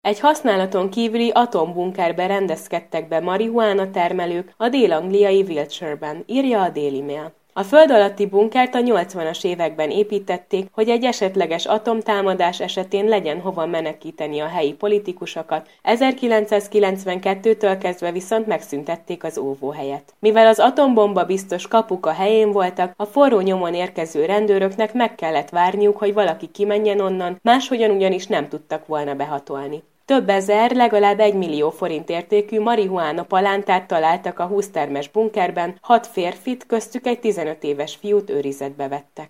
Egy használaton kívüli atombunkerbe rendezkedtek be marihuána termelők a dél-angliai Wiltshire-ben, írja a Daily Mail. A föld alatti bunkert a 80-as években építették, hogy egy esetleges atomtámadás esetén legyen hova menekíteni a helyi politikusokat, 1992-től kezdve viszont megszüntették az óvóhelyet. Mivel az atombomba biztos kapuk a helyén voltak, a forró nyomon érkező rendőröknek meg kellett várniuk, hogy valaki kimenjen onnan, máshogyan ugyanis nem tudtak volna behatolni. Több ezer, legalább 1 millió forint értékű marihuána palántát találtak a 20 termes bunkerben, 6 férfit, köztük egy 15 éves fiút őrizetbe vettek.